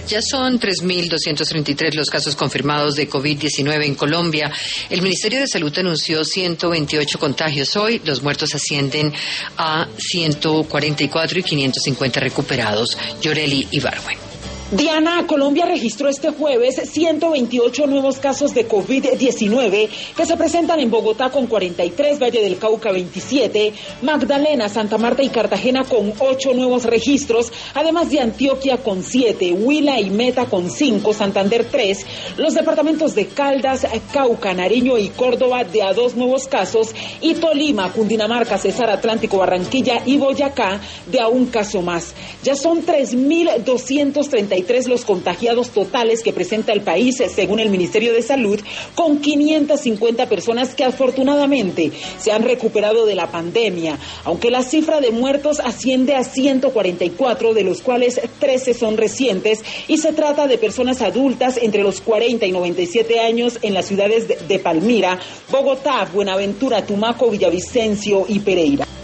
Ya son 3.233 los casos confirmados de COVID-19 en Colombia. El Ministerio de Salud anunció 128 contagios hoy. Los muertos ascienden a 144 y 550 recuperados. Yoreli Ibargüen. Diana, Colombia registró este jueves 128 nuevos casos de COVID-19 que se presentan en Bogotá con 43, Valle del Cauca 27, Magdalena, Santa Marta y Cartagena con 8 nuevos registros, además de Antioquia con 7, Huila y Meta con 5, Santander 3, los departamentos de Caldas, Cauca, Nariño y Córdoba de a 2 nuevos casos y Tolima, Cundinamarca, Cesar, Atlántico, Barranquilla y Boyacá de a 1 caso más. Ya son 3.233 los contagiados totales que presenta el país, según el Ministerio de Salud, con 550 personas que afortunadamente se han recuperado de la pandemia, aunque la cifra de muertos asciende a 144, de los cuales 13 son recientes, y se trata de personas adultas entre los 40 y 97 años en las ciudades de Palmira, Bogotá, Buenaventura, Tumaco, Villavicencio y Pereira.